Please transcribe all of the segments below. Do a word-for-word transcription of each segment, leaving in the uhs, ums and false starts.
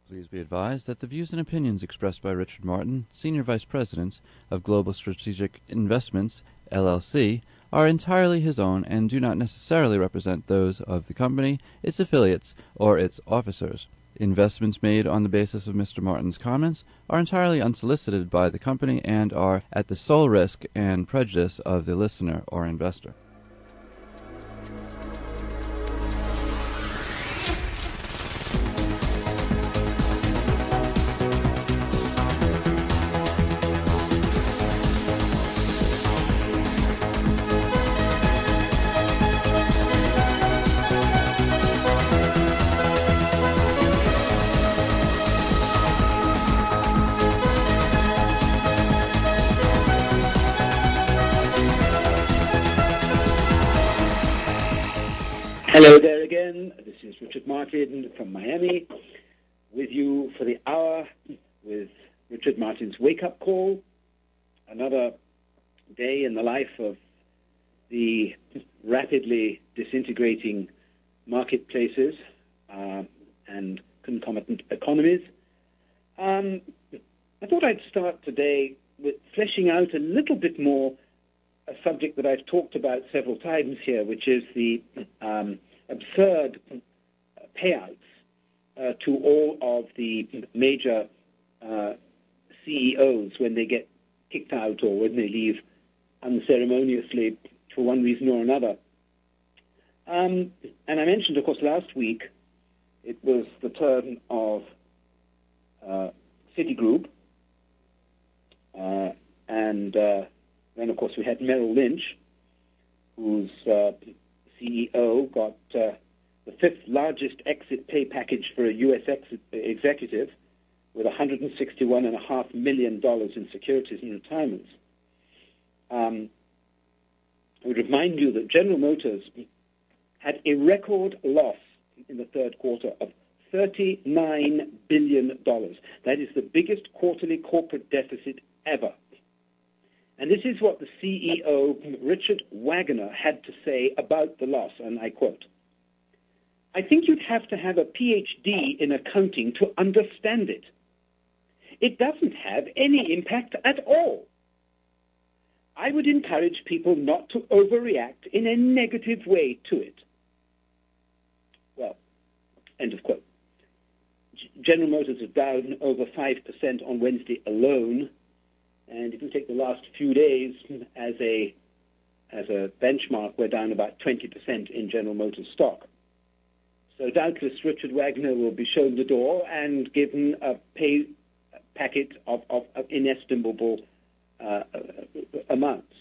Please be advised that the views and opinions expressed by Richard Martin, Senior Vice President of Global Strategic Investments, L L C, are entirely his own and do not necessarily represent those of the company, its affiliates, or its officers. Investments made on the basis of Mister Martin's comments are entirely unsolicited by the company and are at the sole risk and prejudice of the listener or investor. Hello there again. This is Richard Martin from Miami with you for the hour with Richard Martin's Wake Up Call. Another day in the life of the rapidly disintegrating marketplaces uh, and concomitant economies. Um, I thought I'd start today with fleshing out a little bit more a subject that I've talked about several times here, which is the um, absurd payouts uh, to all of the major uh, C E Os when they get kicked out or when they leave unceremoniously for one reason or another. Um, and I mentioned, of course, last week it was the turn of uh, Citigroup, uh, and uh, then, of course, we had Merrill Lynch, whose uh, C E O got uh, the fifth largest exit pay package for a U S ex- executive with one hundred sixty-one point five million dollars in securities and retirements. Um, I would remind you that General Motors had a record loss in the third quarter of thirty-nine billion dollars. That is the biggest quarterly corporate deficit ever. And this is what the C E O, Richard Wagner, had to say about the loss, and I quote, "I think you'd have to have a P H D in accounting to understand it. It doesn't have any impact at all. I would encourage people not to overreact in a negative way to it." Well, end of quote. General Motors is down over five percent on Wednesday alone. And if you take the last few days as a as a benchmark, we're down about twenty percent in General Motors stock. So doubtless Richard Wagner will be shown the door and given a pay packet of, of, of inestimable uh, amounts.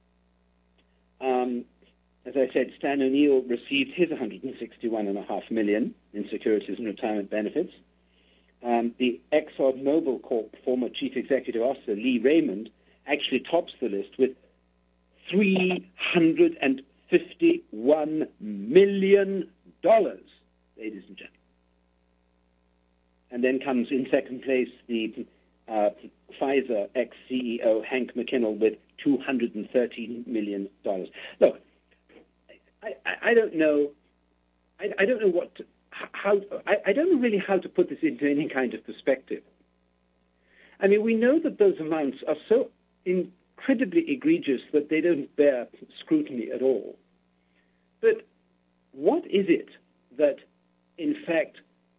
Um, as I said, Stan O'Neill received his one hundred sixty-one point five million dollars in securities and retirement benefits. Um, the ExxonMobil Corp former chief executive officer, Lee Raymond, actually tops the list with three hundred fifty-one million dollars, ladies and gentlemen. And then comes in second place the uh, Pfizer ex-C E O, Hank McKinnell, with two hundred thirteen million dollars. Look, I, I, I don't know, I, I don't know what to, How, I, I don't know really how to put this into any kind of perspective. I mean, we know that those amounts are so incredibly egregious that they don't bear scrutiny at all. But what is it that, in fact,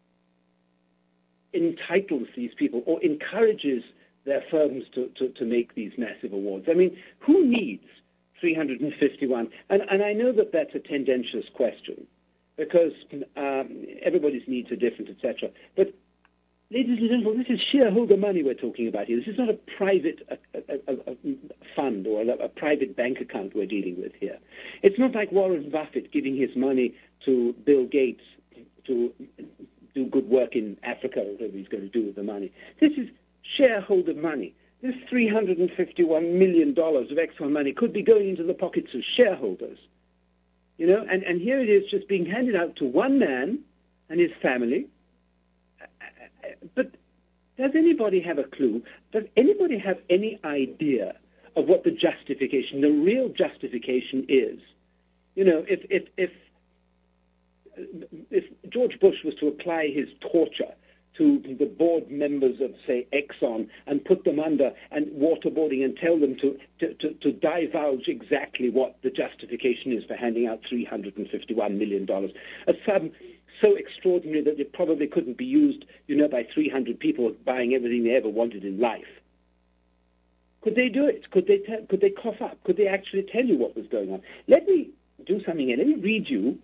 entitles these people or encourages their firms to, to, to make these massive awards? I mean, who needs three hundred fifty-one? And, and I know that that's a tendentious question, because um, everybody's needs are different, et cetera. But, ladies and gentlemen, this is shareholder money we're talking about here. This is not a private a, a, a, a fund or a, a private bank account we're dealing with here. It's not like Warren Buffett giving his money to Bill Gates to do good work in Africa or whatever he's going to do with the money. This is shareholder money. This three hundred fifty-one million dollars of Exxon money could be going into the pockets of shareholders. You know, and, and here it is just being handed out to one man and his family. But does anybody have a clue? Does anybody have any idea of what the justification, the real justification is? You know, if if if if George Bush was to apply his torture to the board members of, say, Exxon and put them under and waterboarding and tell them to, to, to, to divulge exactly what the justification is for handing out three hundred fifty-one million dollars. A sum so extraordinary that it probably couldn't be used, you know, by three hundred people buying everything they ever wanted in life. Could they do it? Could they, te- could they cough up? Could they actually tell you what was going on? Let me do something here. Let me read you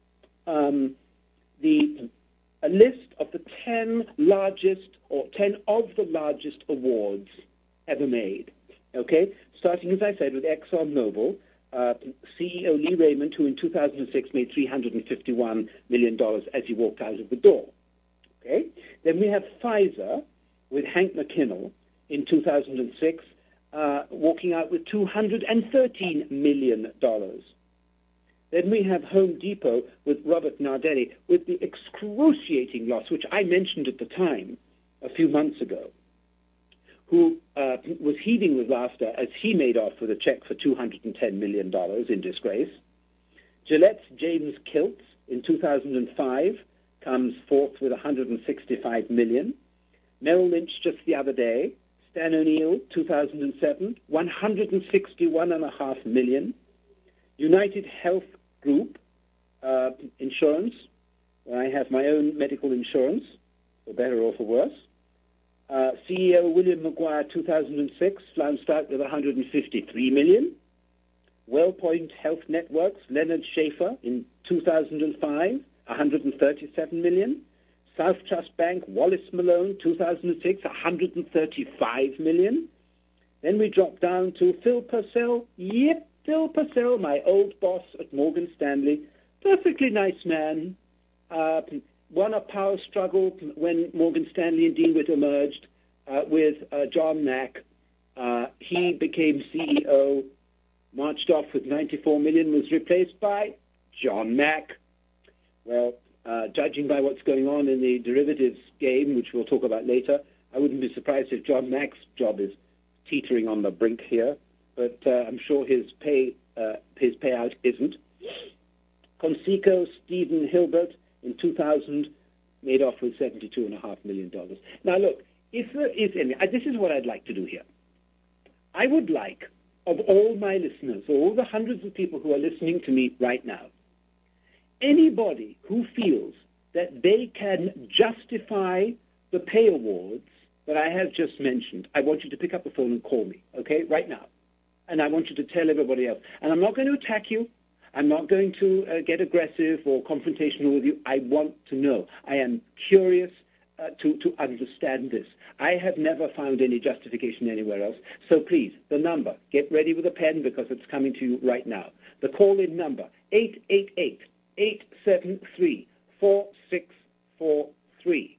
um, the... a list of the ten largest or ten of the largest awards ever made, okay? Starting, as I said, with ExxonMobil, uh, C E O Lee Raymond, who in two thousand six made three hundred fifty-one million dollars as he walked out of the door, okay? Then we have Pfizer with Hank McKinnell in two thousand six, uh, walking out with two hundred thirteen million dollars. Then we have Home Depot with Robert Nardelli with the excruciating loss, which I mentioned at the time a few months ago, who uh, was heaving with laughter as he made off with a check for two hundred ten million dollars in disgrace. Gillette's James Kilts in two thousand five comes fourth with one hundred sixty-five million dollars. Merrill Lynch just the other day, Stan O'Neill, two thousand seven, one hundred sixty-one point five million dollars. United Health Group uh, Insurance, where I have my own medical insurance, for better or for worse. Uh, C E O William Maguire, two thousand six, flounced out with one hundred fifty-three million dollars. WellPoint Health Networks, Leonard Schaefer in two thousand five, one hundred thirty-seven million dollars. South Trust Bank, Wallace Malone, two thousand six, one hundred thirty-five million dollars. Then we drop down to Phil Purcell, yep, Phil Purcell, my old boss at Morgan Stanley, perfectly nice man, uh, won a power struggle when Morgan Stanley and Dean Witt emerged uh, with uh, John Mack. Uh, he became C E O, marched off with ninety-four million dollars, was replaced by John Mack. Well, uh, judging by what's going on in the derivatives game, which we'll talk about later, I wouldn't be surprised if John Mack's job is teetering on the brink here. But uh, I'm sure his pay uh, his payout isn't. Conseco, Stephen Hilbert, in two thousand, made off with seventy-two point five million dollars. Now, look, if there is any, this is what I'd like to do here. I would like, of all my listeners, all the hundreds of people who are listening to me right now, anybody who feels that they can justify the pay awards that I have just mentioned, I want you to pick up the phone and call me, okay, right now. And I want you to tell everybody else. And I'm not going to attack you. I'm not going to uh, get aggressive or confrontational with you. I want to know. I am curious uh, to, to understand this. I have never found any justification anywhere else. So please, the number, get ready with a pen because it's coming to you right now. The call-in number, eight eight eight, eight seven three, four six four three.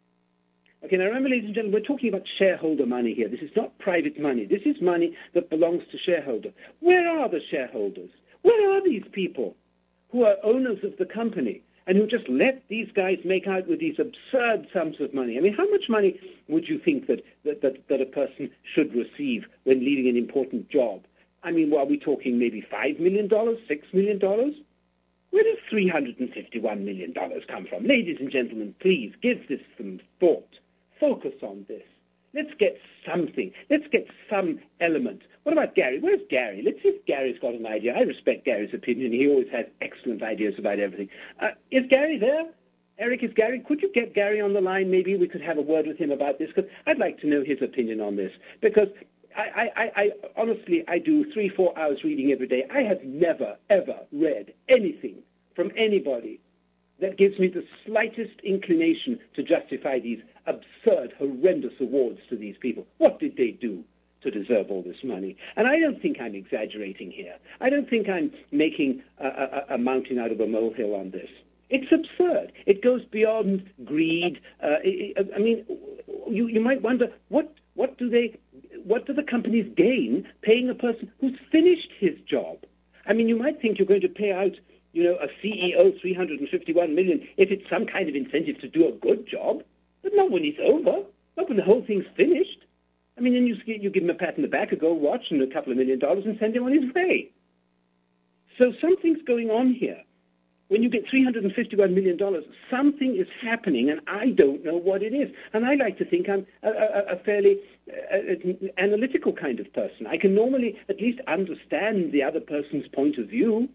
Okay, now remember, ladies and gentlemen, we're talking about shareholder money here. This is not private money. This is money that belongs to shareholders. Where are the shareholders? Where are these people who are owners of the company and who just let these guys make out with these absurd sums of money? I mean, how much money would you think that, that, that, that a person should receive when leaving an important job? I mean, well, are we talking maybe five million dollars, six million dollars? Where does three hundred fifty-one million dollars come from? Ladies and gentlemen, please give this some thought. Focus on this. Let's get something. Let's get some element. What about Gary? Where's Gary? Let's see if Gary's got an idea. I respect Gary's opinion. He always has excellent ideas about everything. Uh, is Gary there? Eric, is Gary? Could you get Gary on the line? Maybe we could have a word with him about this, because I'd like to know his opinion on this. Because I, I, I honestly, I do three, four hours reading every day. I have never, ever read anything from anybody that gives me the slightest inclination to justify these absurd, horrendous awards to these people. What did they do to deserve all this money? And I don't think I'm exaggerating here. I don't think I'm making a, a, a mountain out of a molehill on this. It's absurd. It goes beyond greed. Uh, it, I mean, you, you might wonder, what, what do they, what do the companies gain paying a person who's finished his job? I mean, you might think you're going to pay out, you know, a C E O three hundred fifty-one million dollars if it's some kind of incentive to do a good job, but not when it's over, not when the whole thing's finished. I mean, then you, you give him a pat on the back, a gold watch, and a couple of million dollars and send him on his way. So something's going on here. when you get three hundred fifty-one million dollars, something is happening, and I don't know what it is. And I like to think I'm a, a, a fairly uh, analytical kind of person. I can normally at least understand the other person's point of view.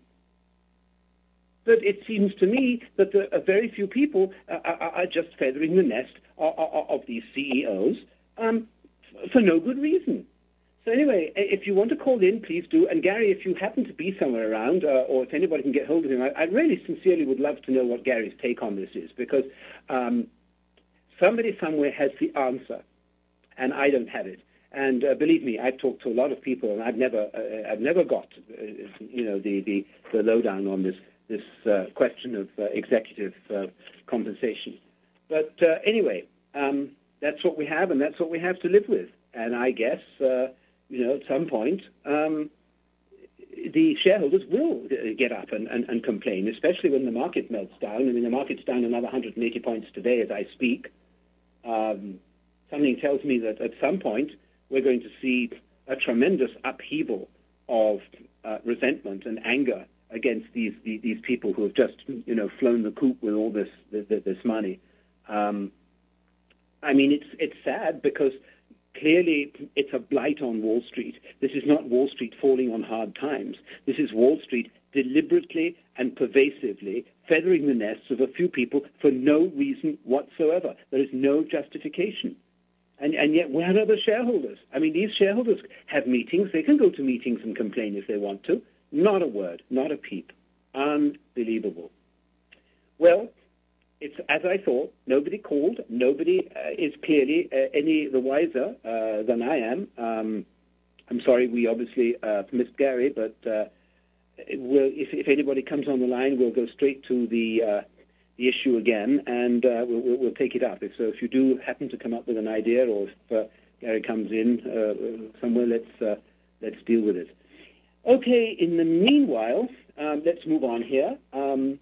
But it seems to me that the, uh, very few people uh, are, are just feathering the nest of, of, of these C E Os um, f- for no good reason. So anyway, if you want to call in, please do. And Gary, if you happen to be somewhere around, uh, or if anybody can get hold of him, I, I really sincerely would love to know what Gary's take on this is, because um, somebody somewhere has the answer, and I don't have it. And uh, believe me, I've talked to a lot of people, and I've never, uh, I've never got, uh, you know, the, the, the lowdown on this this uh, question of uh, executive uh, compensation. But uh, anyway, um, that's what we have, and that's what we have to live with. And I guess. Uh, You know, at some point, um, the shareholders will get up and, and, and complain, especially when the market melts down. I mean, the market's down another one hundred eighty points today as I speak. Um, something tells me that at some point we're going to see a tremendous upheaval of uh, resentment and anger against these, these these people who have just, you know, flown the coop with all this this, this money. Um, I mean, it's it's sad because clearly it's a blight on Wall Street. This is not Wall Street falling on hard times. This is Wall Street deliberately and pervasively feathering the nests of a few people for no reason whatsoever. There is no justification. And, and yet, where are the shareholders? I mean, these shareholders have meetings. They can go to meetings and complain if they want to. Not a word, not a peep. Unbelievable. Well, it's as I thought. Nobody called. Nobody uh, is clearly uh, any the wiser uh, than I am. Um, I'm sorry, we obviously uh, missed Gary, but uh, we'll, if, if anybody comes on the line, we'll go straight to the uh, the issue again, and uh, we'll, we'll, we'll take it up. If so, if you do happen to come up with an idea, or if uh, Gary comes in uh, somewhere, let's uh, let's deal with it. Okay. In the meanwhile, um, let's move on here. Um,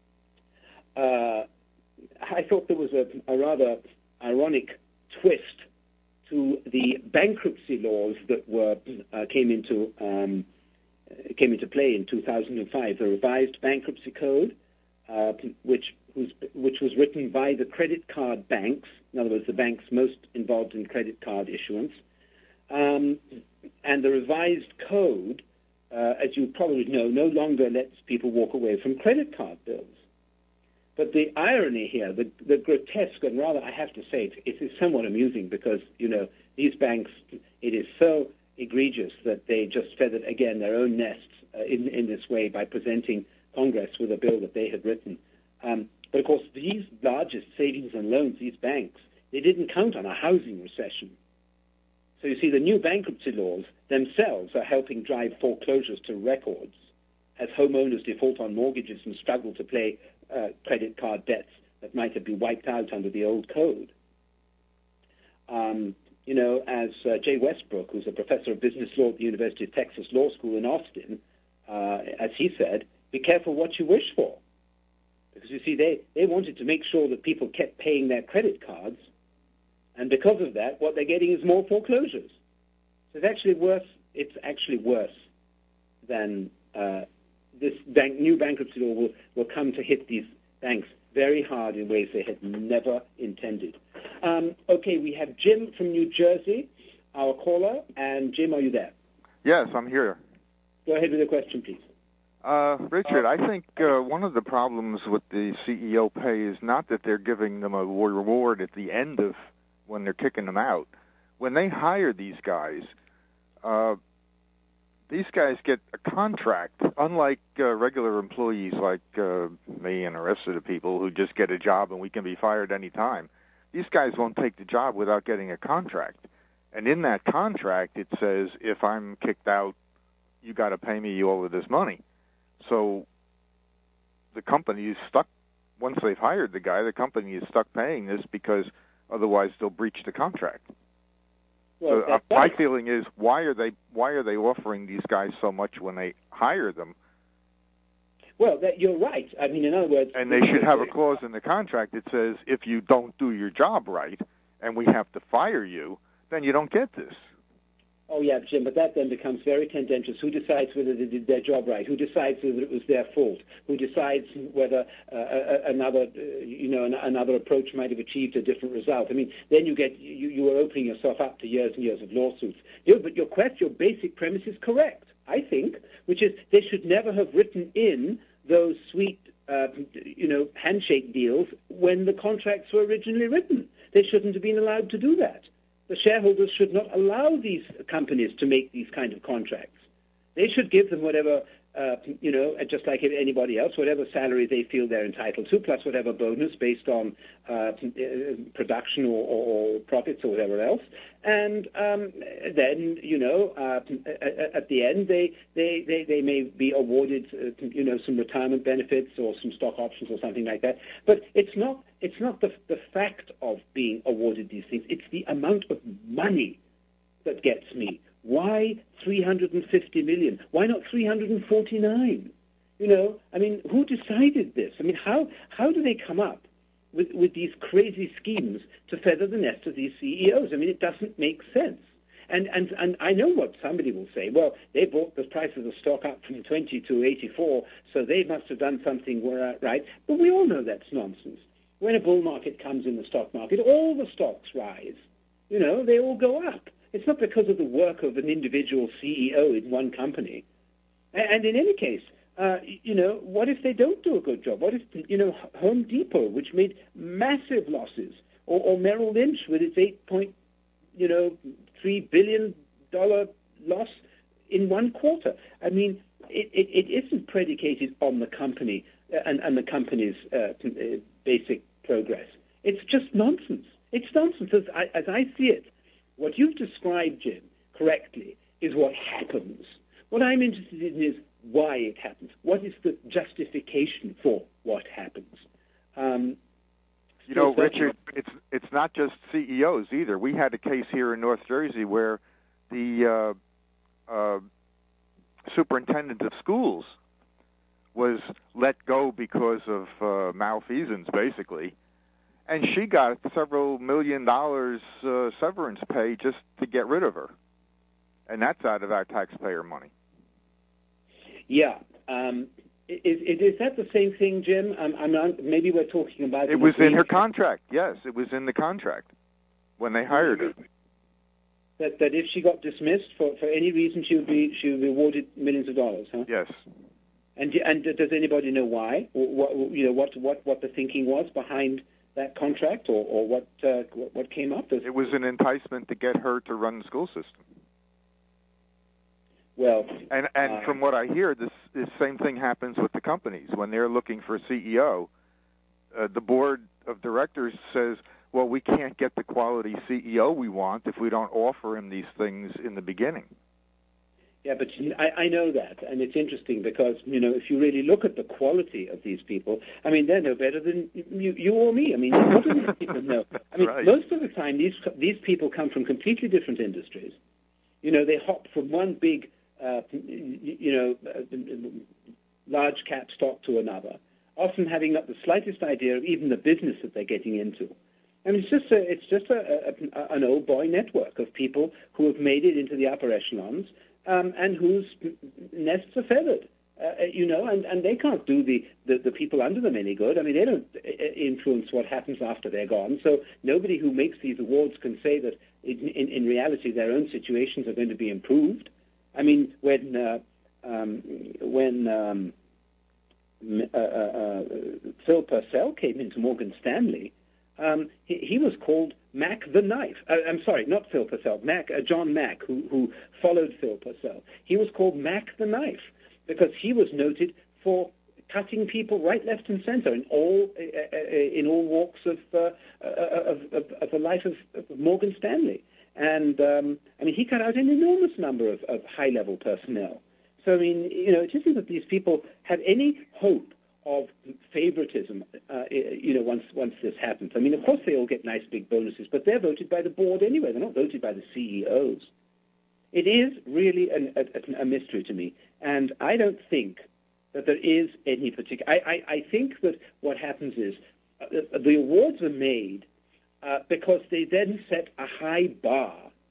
uh, I thought there was a, a rather ironic twist to the bankruptcy laws that were uh, came into um, came into play in two thousand five. The revised bankruptcy code, uh, which was which was written by the credit card banks, in other words, the banks most involved in credit card issuance, um, and the revised code, uh, as you probably know, no longer lets people walk away from credit card bills. But the irony here, the, the grotesque, and rather, I have to say, it, it is somewhat amusing because, you know, these banks, it is so egregious that they just feathered, again, their own nests uh, in, in this way by presenting Congress with a bill that they had written. Um, but, of course, these largest savings and loans, these banks, they didn't count on a housing recession. So, you see, the new bankruptcy laws themselves are helping drive foreclosures to records as homeowners default on mortgages and struggle to pay Uh, credit card debts that might have been wiped out under the old code. Um, you know, as uh, Jay Westbrook, who's a professor of business law at the University of Texas Law School in Austin, uh, as he said, be careful what you wish for. Because, you see, they, they wanted to make sure that people kept paying their credit cards, and because of that, what they're getting is more foreclosures. So it's actually worse, it's actually worse than uh, this bank, new bankruptcy law will, will come to hit these banks very hard in ways they had never intended. Um, okay, we have Jim from New Jersey, our caller. And Jim, are you there? Yes, I'm here. Go ahead with the question, please. Uh, Richard, I think uh, one of the problems with the C E O pay is not that they're giving them a reward at the end of when they're kicking them out. When they hire these guys, uh, these guys get a contract, unlike uh, regular employees like uh, me and the rest of the people who just get a job and we can be fired any time. These guys won't take the job without getting a contract. And in that contract, it says, if I'm kicked out, you got to pay me all of this money. So the company is stuck. Once they've hired the guy, the company is stuck paying this because otherwise they'll breach the contract. Well, so, uh, my feeling is, why are they why are they offering these guys so much when they hire them? Well, that, you're right. I mean, in other words... And they should have a clause in the contract that says, if you don't do your job right and we have to fire you, then you don't get this. Oh, yeah, Jim, but that then becomes very tendentious. Who decides whether they did their job right? Who decides whether it was their fault? Who decides whether uh, another, uh, you know, an, another approach might have achieved a different result? I mean, then you get you, you are opening yourself up to years and years of lawsuits. You know, but your question, your basic premise is correct, I think, which is they should never have written in those sweet, uh, you know, handshake deals when the contracts were originally written. They shouldn't have been allowed to do that. The shareholders should not allow these companies to make these kind of contracts. They should give them whatever, uh, you know, just like anybody else, whatever salary they feel they're entitled to, plus whatever bonus based on uh, production or, or, or profits or whatever else. And um, then, you know, uh, at the end, they, they, they, they may be awarded, uh, you know, some retirement benefits or some stock options or something like that. But it's not it's not the, the fact of being awarded these things. It's the amount of money that gets me. Why three hundred fifty million? Why not three hundred forty-nine? You know, I mean, who decided this? I mean, how how do they come up with, with these crazy schemes to feather the nest of these C E Os? I mean, it doesn't make sense. And, and, and I know what somebody will say. Well, they brought the price of the stock up from twenty to eighty-four, so they must have done something right. But we all know that's nonsense. When a bull market comes in the stock market, all the stocks rise. You know, they all go up. It's not because of the work of an individual C E O in one company. And in any case, uh, you know, what if they don't do a good job? What if, you know, Home Depot, which made massive losses, or, or Merrill Lynch with its eight point, you know, three billion dollar loss in one quarter? I mean, it, it, it isn't predicated on the company and, and the company's uh, basic progress. It's just nonsense. It's nonsense. As I, as I see it, what you've described, Jim, correctly, is what happens. What I'm interested in is why it happens. What is the justification for what happens? Um, you know, Richard, it's it's not just C E Os either. We had a case here in North Jersey where the uh, uh, superintendent of schools was let go because of uh, malfeasance, basically. And she got several million dollars uh, severance pay just to get rid of her. And that's out of our taxpayer money. Yeah. Um, is, is that the same thing, Jim? Um, I'm not, maybe we're talking about... It was in her contract, yes. It was in the contract when they hired her. That, that if she got dismissed for, for any reason, she would be she would be awarded millions of dollars, huh? Yes. And and does anybody know why? What, you know, what, what, what the thinking was behind that contract, or, or what, uh, what came up? As... It was an enticement to get her to run the school system. Well, and and uh, from what I hear, this, this same thing happens with the companies. When they're looking for a C E O, uh, the board of directors says, well, we can't get the quality C E O we want if we don't offer him these things in the beginning. Yeah, but I, I know that, and it's interesting because, you know, if you really look at the quality of these people, I mean, they're no better than you, you or me. I mean, what do these people know? I mean, right. Most of the time, these these people come from completely different industries. You know, they hop from one big, uh, you know, uh, large cap stock to another, often having not the slightest idea of even the business that they're getting into. I mean, it's just a, it's just a, a, an old boy network of people who have made it into the upper echelons. Um, and whose nests are feathered, uh, you know, and, and they can't do the, the, the people under them any good. I mean, they don't influence what happens after they're gone. So nobody who makes these awards can say that in, in, in reality their own situations are going to be improved. I mean, when uh, um, when um, uh, uh, Phil Purcell came into Morgan Stanley, um, he, he was called Mac the Knife. Uh, I'm sorry, not Phil Purcell. Mac, uh, John Mack, who, who followed Phil Purcell. He was called Mac the Knife because he was noted for cutting people right, left, and center in all uh, uh, in all walks of uh, of, of, of the life of, of Morgan Stanley. And um, I mean, he cut out an enormous number of, of high-level personnel. So I mean, you know, it isn't that these people have any hope of favoritism, uh, you know, once once this happens. I mean, of course they all get nice big bonuses, but they're voted by the board anyway. They're not voted by the C E Os. It is really an, a, a mystery to me, and I don't think that there is any particular... I, I, I think that what happens is uh, the awards are made uh, because they then set a high bar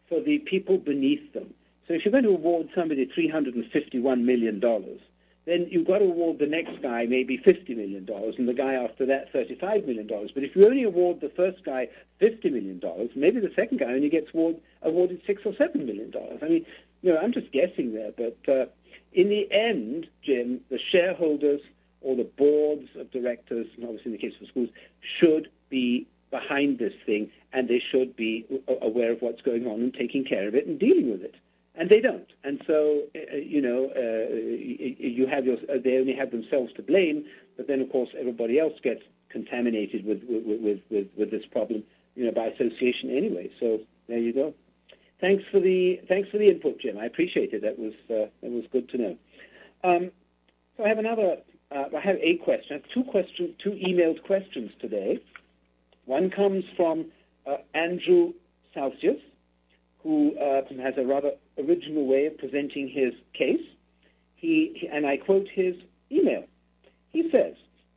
for the people beneath them. So if you're going to award somebody three hundred fifty-one million dollars, then you've got to award the next guy maybe fifty million dollars and the guy after that thirty-five million dollars. But if you only award the first guy fifty million dollars, maybe the second guy only gets award, awarded six or seven million dollars. I mean, you know, I'm just guessing there. But uh, in the end, Jim, the shareholders or the boards of directors, and obviously in the case of schools, should be behind this thing, and they should be aware of what's going on and taking care of it and dealing with it. And they don't. And so, uh, you know, uh, you have your, they only have themselves to blame, but then, of course, everybody else gets contaminated with, with, with, with, with this problem, you know, by association anyway. So there you go. Thanks for the thanks for the input, Jim. I appreciate it. That was uh, that was good to know. Um, so I have another. Uh, I have a question. I have two questions, two emailed questions today. One comes from uh, Andrew Celsius, who uh, has a rather original way of presenting his case. He, he and I quote his email. He says,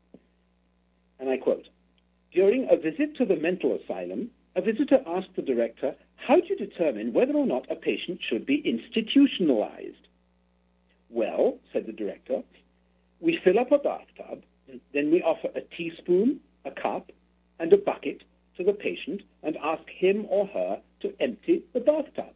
and I quote, "During a visit to the mental asylum, a visitor asked the director, 'How do you determine whether or not a patient should be institutionalized?' 'Well,' said the director, 'we fill up a bathtub, then we offer a teaspoon, a cup, and a bucket to the patient and ask him or her to empty the bathtub.'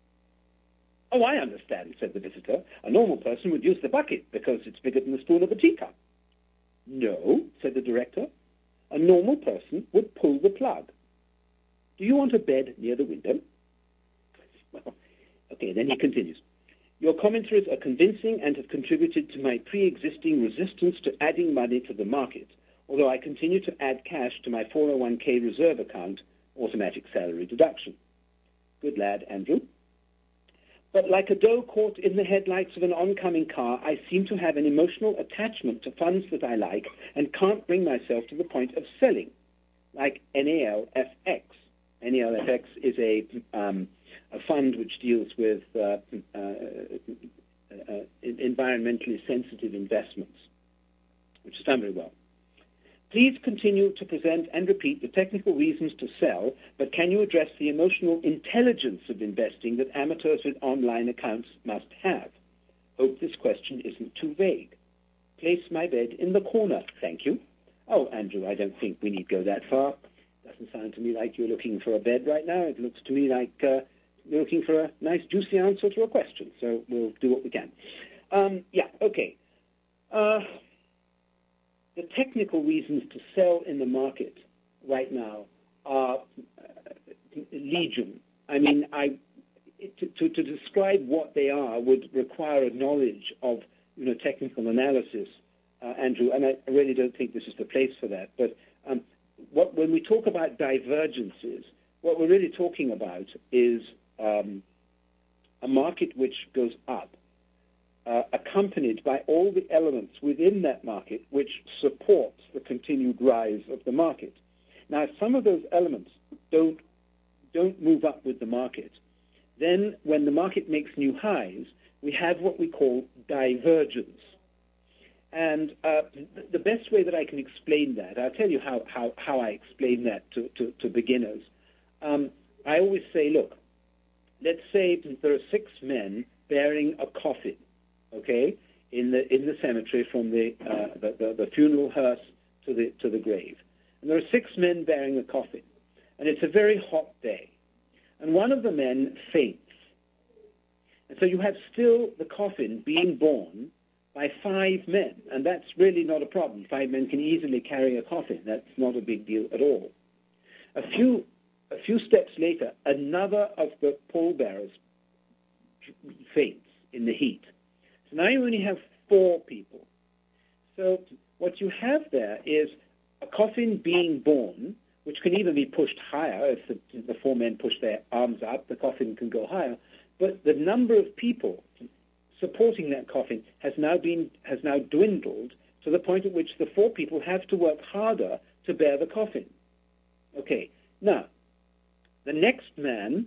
'Oh, I understand,' said the visitor. 'A normal person would use the bucket because it's bigger than the spoon of a teacup.' 'No,' said the director. 'A normal person would pull the plug. Do you want a bed near the window?' Well, okay, then he continues. 'Your commentaries are convincing and have contributed to my pre-existing resistance to adding money to the market, although I continue to add cash to my four oh one k reserve account, automatic salary deduction.' Good lad, Andrew. 'But like a doe caught in the headlights of an oncoming car, I seem to have an emotional attachment to funds that I like and can't bring myself to the point of selling, like N A L F X. N A L F X is a, um, a fund which deals with uh, uh, uh, environmentally sensitive investments, which is done very well. Please continue to present and repeat the technical reasons to sell, but can you address the emotional intelligence of investing that amateurs with online accounts must have? Hope this question isn't too vague. Place my bed in the corner, thank you.' Oh, Andrew, I don't think we need go that far. Doesn't sound to me like you're looking for a bed right now. It looks to me like uh, you're looking for a nice, juicy answer to a question. So we'll do what we can. Um, yeah, okay. Uh, the technical reasons to sell in the market right now are uh, legion. I mean, I to, to, to describe what they are would require a knowledge of, you know, technical analysis, uh, Andrew, and I really don't think this is the place for that. But um, What, when we talk about divergences, what we're really talking about is um, a market which goes up, uh, accompanied by all the elements within that market which supports the continued rise of the market. Now, if some of those elements don't don't move up with the market, then when the market makes new highs, we have what we call divergence. And uh, the best way that I can explain that, I'll tell you how, how, how I explain that to, to, to beginners. Um, I always say, look, let's say there are six men bearing a coffin, okay, in the in the cemetery from the, uh, the, the, the funeral hearse to the, to the grave. And there are six men bearing a coffin. And it's a very hot day. And one of the men faints. And so you have still the coffin being borne by five men, and that's really not a problem. Five men can easily carry a coffin. That's not a big deal at all. A few, a few steps later, another of the pallbearers faints in the heat. So now you only have four people. So what you have there is a coffin being borne, which can even be pushed higher. If the, the four men push their arms up, the coffin can go higher. But the number of people supporting that coffin has now been has now dwindled to the point at which the four people have to work harder to bear the coffin. Okay, now the next man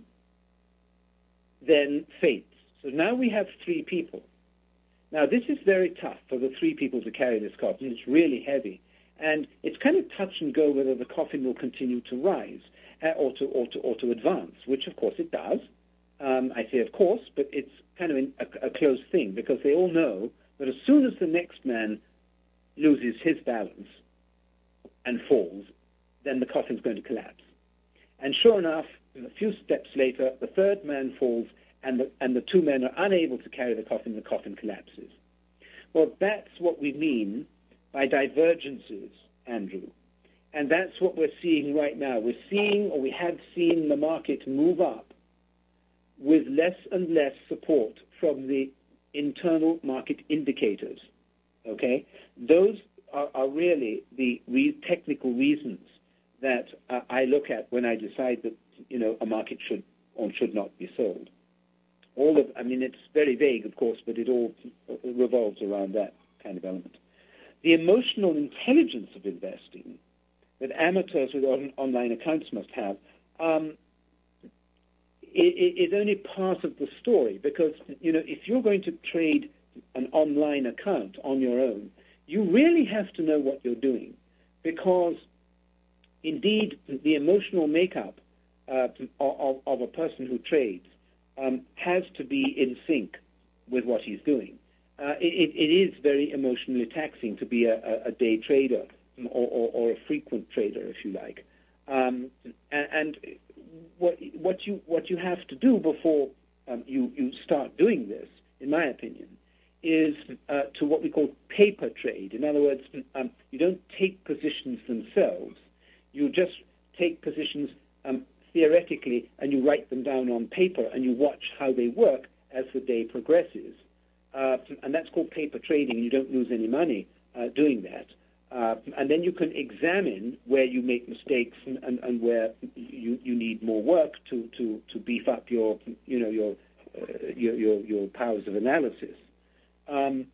then faints. So now we have three people. Now this is very tough for the three people to carry this coffin. It's really heavy, and it's kind of touch and go whether the coffin will continue to rise uh, or to or to or to advance, which of course it does. Um, I say, of course, but it's kind of a, a close thing because they all know that as soon as the next man loses his balance and falls, then the coffin's going to collapse. And sure enough, a few steps later, the third man falls, and the, and the two men are unable to carry the coffin, the coffin collapses. Well, that's what we mean by divergences, Andrew. And that's what we're seeing right now. We're seeing, or we have seen, the market move up with less and less support from the internal market indicators, okay? Those are, are really the re- technical reasons that uh, I look at when I decide that, you know, a market should or should not be sold. All of, I mean, it's very vague, of course, but it all revolves around that kind of element. The emotional intelligence of investing that amateurs with on, online accounts must have um, is only part of the story because, you know, if you're going to trade an online account on your own, you really have to know what you're doing because, indeed, the emotional makeup uh, of, of a person who trades um, has to be in sync with what he's doing. Uh, it, it is very emotionally taxing to be a, a day trader or, or, or a frequent trader, if you like. Um, and, and what what you what you have to do before um, you you start doing this, in my opinion, is uh, to what we call paper trade. In other words, um, you don't take positions themselves; you just take positions um, theoretically, and you write them down on paper, and you watch how they work as the day progresses. Uh, and that's called paper trading. You don't lose any money uh, doing that. Uh, and then you can examine where you make mistakes and, and, and where you, you need more work to, to, to beef up your you know your uh, your, your your powers of analysis. Um,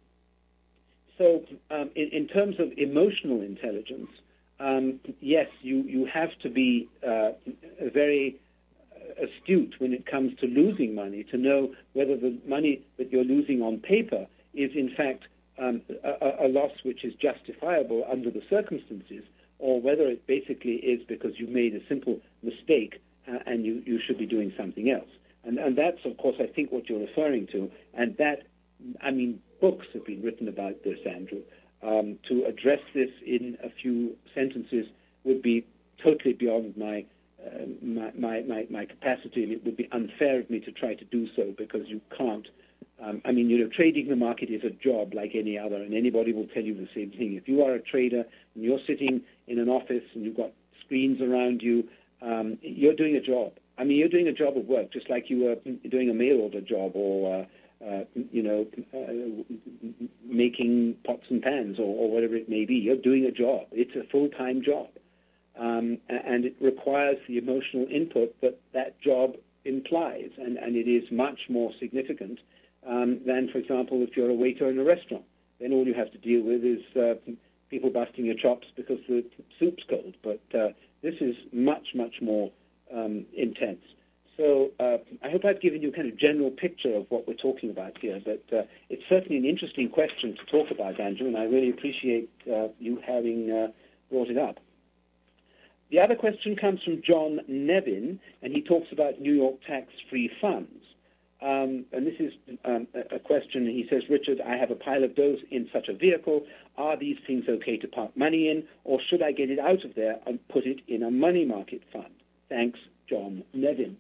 so um, in, in terms of emotional intelligence, um, yes, you, you have to be uh, very astute when it comes to losing money to know whether the money that you're losing on paper is in fact um, a, a loss which is justifiable under the circumstances, or whether it basically is because you made a simple mistake uh, and you, you should be doing something else. And, and that's, of course, I think what you're referring to. And that, I mean, books have been written about this, Andrew. Um, to address this in a few sentences would be totally beyond my Uh, my, my, my, my capacity, and it would be unfair of me to try to do so because you can't. Um, I mean, you know, trading the market is a job like any other, and anybody will tell you the same thing. If you are a trader and you're sitting in an office and you've got screens around you, um, you're doing a job. I mean, you're doing a job of work, just like you were doing a mail order job or, uh, uh, you know, uh, making pots and pans or, or whatever it may be. You're doing a job. It's a full-time job. Um, and it requires the emotional input that that job implies, and, and it is much more significant um, than, for example, if you're a waiter in a restaurant. Then all you have to deal with is uh, people busting your chops because the soup's cold. But uh, this is much, much more um, intense. So uh, I hope I've given you a kind of general picture of what we're talking about here, but uh, it's certainly an interesting question to talk about, Andrew, and I really appreciate uh, you having uh, brought it up. The other question comes from John Nevin, and he talks about New York tax-free funds. Um, and this is um, a question, he says, Richard, I have a pile of dough in such a vehicle. Are these things okay to park money in, or should I get it out of there and put it in a money market fund? Thanks, John Nevin.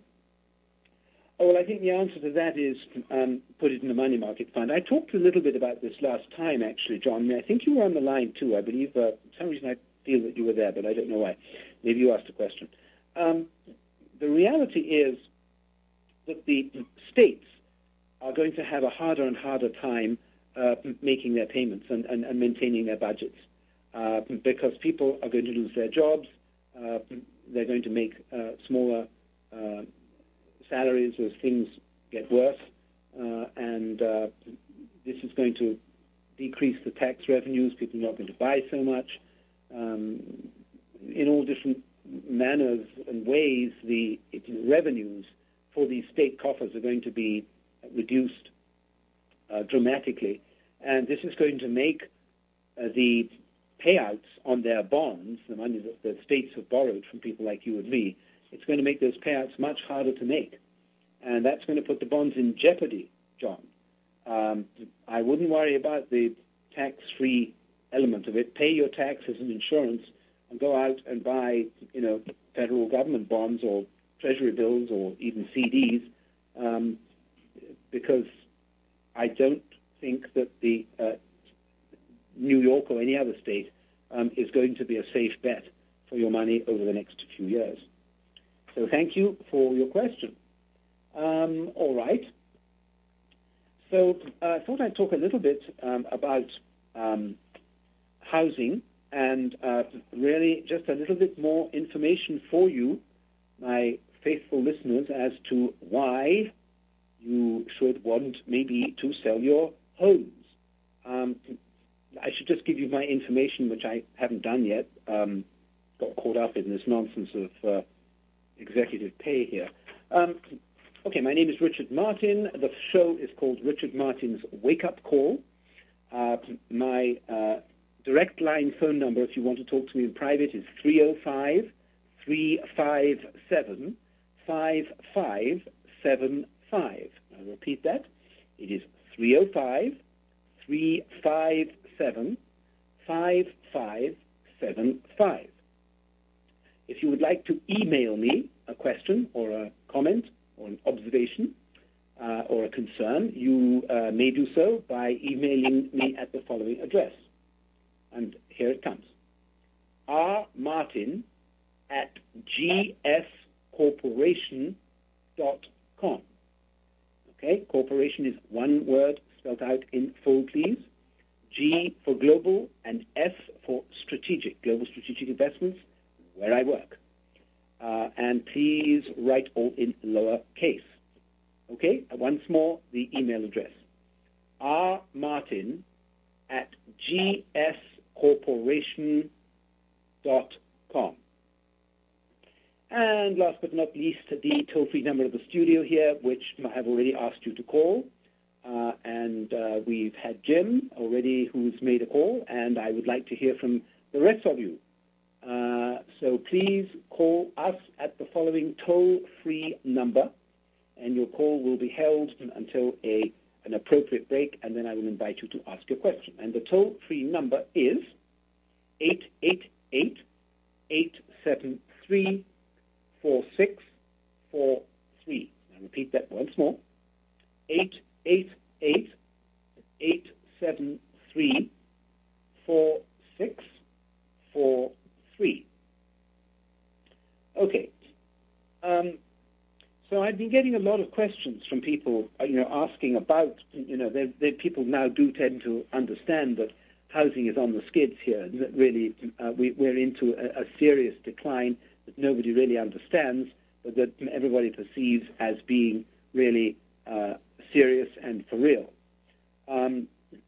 Oh, well, I think the answer to that is um, put it in a money market fund. I talked a little bit about this last time, actually, John. I think you were on the line, too. I believe, uh, for some reason I feel that you were there, but I don't know why. Maybe you asked a question. Um, the reality is that the states are going to have a harder and harder time uh, making their payments and, and, and maintaining their budgets uh, because people are going to lose their jobs. Uh, they're going to make uh, smaller uh, salaries as things get worse, uh, and uh, this is going to decrease the tax revenues. People are not going to buy so much. Um, in all different manners and ways, the revenues for these state coffers are going to be reduced uh, dramatically. And this is going to make uh, the payouts on their bonds, the money that the states have borrowed from people like you and me, it's going to make those payouts much harder to make. and that's going to put the bonds in jeopardy, John. Um, I wouldn't worry about the tax-free element of it. Pay your taxes and insurance and go out and buy, you know, federal government bonds or treasury bills or even C Ds, um, because I don't think that the uh, New York or any other state um, is going to be a safe bet for your money over the next few years. So thank you for your question. Um, all right. So uh, I thought I'd talk a little bit um, about um, housing and uh, really just a little bit more information for you, my faithful listeners, as to why you should want maybe to sell your homes. Um, I should just give you my information, which I haven't done yet. Um, got caught up in this nonsense of uh, executive pay here. Um, okay, my name is Richard Martin. The show is called Richard Martin's Wake Up Call. Uh, my uh, direct line phone number, if you want to talk to me in private, is three oh five, three five seven, five five seven five. I'll repeat that. It is three oh five, three five seven, five five seven five. If you would like to email me a question or a comment or an observation uh, or a concern, you uh, may do so by emailing me at the following address. And here it comes. R Martin at g s corporation dot com. Okay, corporation is one word spelled out in full, please. G for global and S for strategic, global strategic investments, where I work. Uh, and please write all in lower case. Okay, once more, the email address. R Martin at g s corporation dot com. And last but not least, the toll-free number of the studio here, which I have already asked you to call. Uh, and uh, we've had Jim already who's made a call, and I would like to hear from the rest of you. Uh, so please call us at the following toll-free number, and your call will be held until a, an appropriate break, and then I will invite you to ask your question. And the toll-free number is eight eight eight, eight seven three, four six four three. I'll repeat that once more. eight eight eight, eight seven three, four six four three. Okay. Um, so I've been getting a lot of questions from people, you know, asking about, you know, they, they, people now do tend to understand that housing is on the skids here, and that really uh, we, we're into a, a serious decline that nobody really understands, but that everybody perceives as being really uh, serious and for real. Um,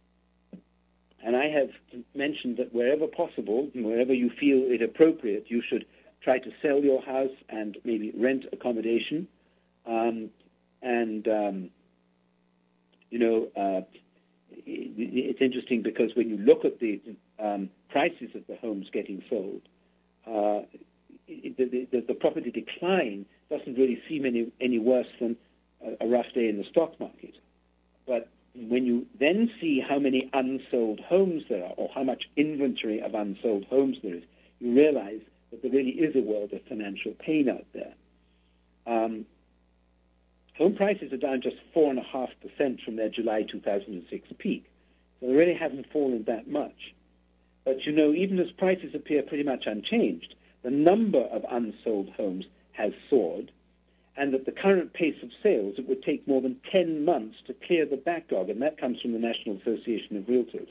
and I have mentioned that wherever possible, wherever you feel it appropriate, you should try to sell your house and maybe rent accommodation. Um, and, um, you know, uh, it, it's interesting because when you look at the um, prices of the homes getting sold, uh, it, the, the, the property decline doesn't really seem any, any worse than a, a rough day in the stock market. But when you then see how many unsold homes there are, or how much inventory of unsold homes there is, you realize that there really is a world of financial pain out there. Um, home prices are down just four point five percent from their July two thousand six peak. So they really haven't fallen that much. But, you know, even as prices appear pretty much unchanged, the number of unsold homes has soared, and at the current pace of sales, it would take more than ten months to clear the backlog, and that comes from the National Association of Realtors.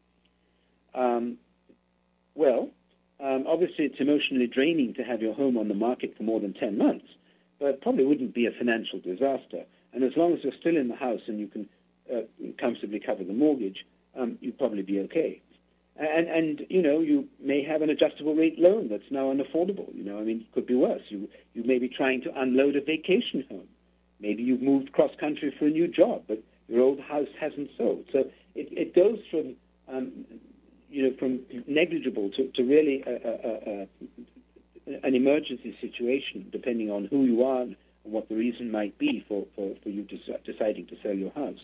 Um, well, um, obviously it's emotionally draining to have your home on the market for more than ten months, but it probably wouldn't be a financial disaster. And as long as you're still in the house and you can uh, comfortably cover the mortgage, um, you'd probably be okay. And, and, you know, you may have an adjustable rate loan that's now unaffordable. You know, I mean, it could be worse. You, you may be trying to unload a vacation home. Maybe you've moved cross-country for a new job, but your old house hasn't sold. So it, it goes from, um, you know, from negligible to, to really a, a, a, an emergency situation, depending on who you are and what the reason might be for, for, for you des- deciding to sell your house.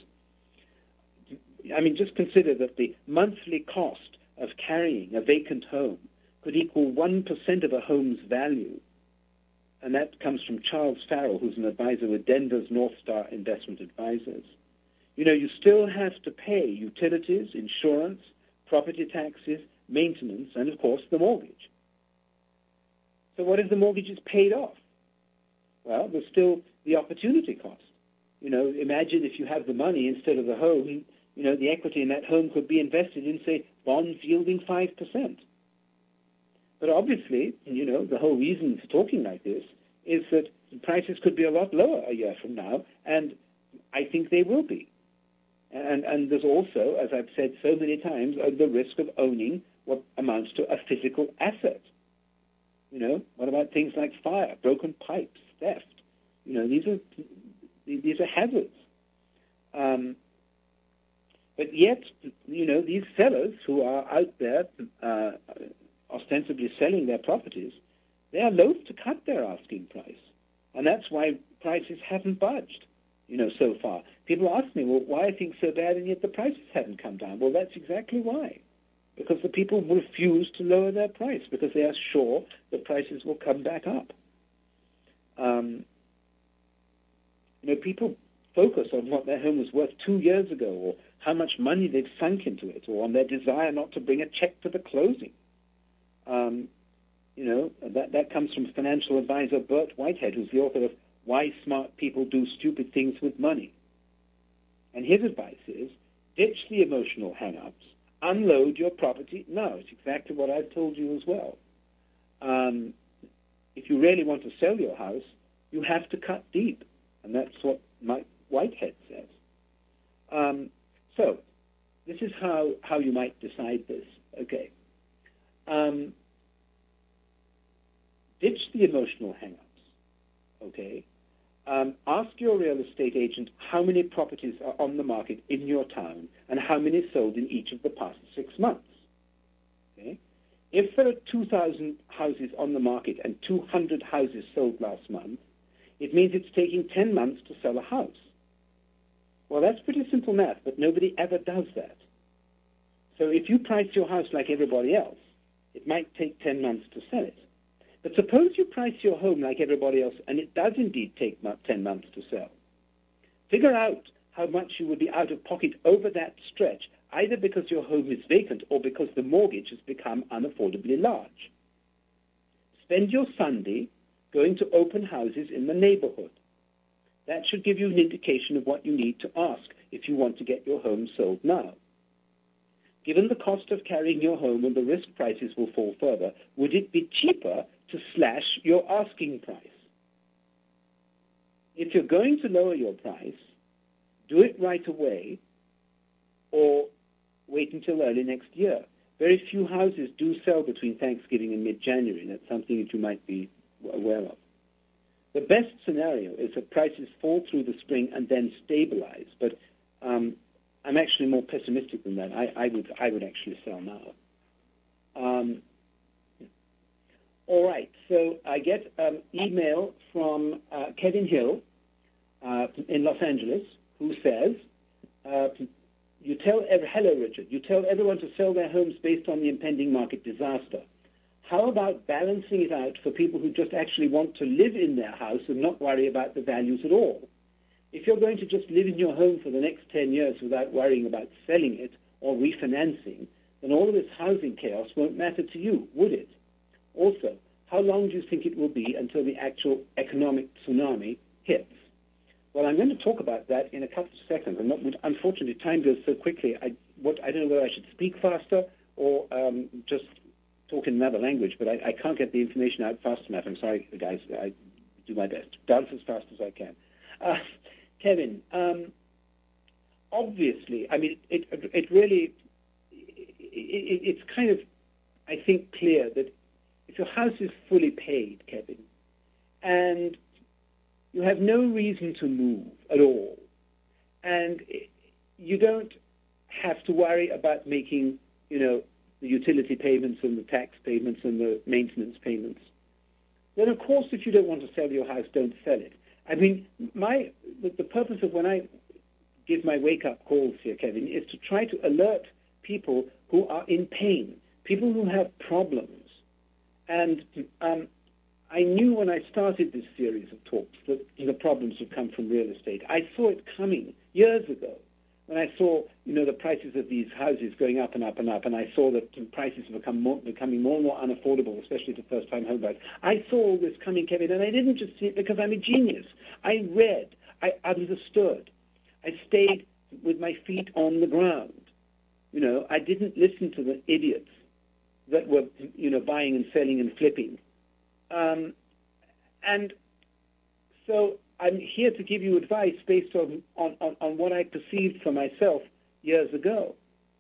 I mean, just consider that the monthly cost of carrying a vacant home could equal one percent of a home's value. And that comes from Charles Farrell, who's an advisor with Denver's North Star Investment Advisors. You know, you still have to pay utilities, insurance, property taxes, maintenance, and, of course, the mortgage. So what if the mortgage is paid off? Well, there's still the opportunity cost. You know, imagine if you have the money instead of the home, you know, the equity in that home could be invested in, say, bonds yielding five percent. But obviously, you know, the whole reason for talking like this is that the prices could be a lot lower a year from now, and I think they will be. And, and there's also, as I've said so many times, uh, the risk of owning what amounts to a physical asset. You know, what about things like fire, broken pipes, theft? You know, these are these are hazards. Um, but yet, you know, these sellers who are out there uh, ostensibly selling their properties, they are loath to cut their asking price. And that's why prices haven't budged, you know, so far. People ask me, well, why are things so bad and yet the prices haven't come down? Well, that's exactly why. Because the people refuse to lower their price because they are sure the prices will come back up. Um, you know, people focus on what their home was worth two years ago or how much money they've sunk into it or on their desire not to bring a check to the closing. Um, you know, that, that comes from financial advisor Burt Whitehead, who's the author of Why Smart People Do Stupid Things with Money. And his advice is, ditch the emotional hang-ups, unload your property now. It's exactly what I've told you as well. Um, if you really want to sell your house, you have to cut deep. And that's what Mike Whitehead says. Um, so, this is how, how you might decide this. Okay. Um, ditch the emotional hang-ups. Okay. Um, ask your real estate agent how many properties are on the market in your town and how many sold in each of the past six months. Okay? If there are two thousand houses on the market and two hundred houses sold last month, it means it's taking ten months to sell a house. Well, that's pretty simple math, but nobody ever does that. So if you price your house like everybody else, it might take ten months to sell it. But suppose you price your home like everybody else, and it does indeed take ten months to sell. Figure out how much you would be out of pocket over that stretch, either because your home is vacant or because the mortgage has become unaffordably large. Spend your Sunday going to open houses in the neighborhood. That should give you an indication of what you need to ask if you want to get your home sold now. Given the cost of carrying your home and the risk prices will fall further, would it be cheaper to slash your asking price? If you're going to lower your price, do it right away or wait until early next year. Very few houses do sell between Thanksgiving and mid-January. That's something that you might be aware of. The best scenario is that prices fall through the spring and then stabilize, but um, I'm actually more pessimistic than that. I, I would I would actually sell now. Um, all right, so I get an email from uh, Kevin Hill uh, in Los Angeles, who says, uh, you tell every, hello, Richard, you tell everyone to sell their homes based on the impending market disaster. How about balancing it out for people who just actually want to live in their house and not worry about the values at all? If you're going to just live in your home for the next ten years without worrying about selling it or refinancing, then all of this housing chaos won't matter to you, would it? Also, how long do you think it will be until the actual economic tsunami hits? Well, I'm going to talk about that in a couple of seconds. I'm not, unfortunately, time goes so quickly, I, what, I don't know whether I should speak faster or um, just talk in another language, but I, I can't get the information out fast enough. I'm sorry, guys. I do my best. Dance as fast as I can. Uh, Kevin, um, obviously, I mean, it, it really, it, it, it's kind of, I think, clear that if your house is fully paid, Kevin, and you have no reason to move at all, and you don't have to worry about making, you know, the utility payments and the tax payments and the maintenance payments, then, of course, if you don't want to sell your house, don't sell it. I mean, my the, the purpose of when I give my wake-up calls here, Kevin, is to try to alert people who are in pain, people who have problems. And um, I knew when I started this series of talks that the problems would come from real estate. I saw it coming years ago when I saw, you know, the prices of these houses going up and up and up, and I saw that prices have become more, becoming more and more unaffordable, especially to first-time home buyers. I saw all this coming, Kevin, and I didn't just see it because I'm a genius. I read. I understood. I stayed with my feet on the ground. You know, I didn't listen to the idiots that were, you know, buying and selling and flipping. Um, and so I'm here to give you advice based on, on, on, on what I perceived for myself years ago.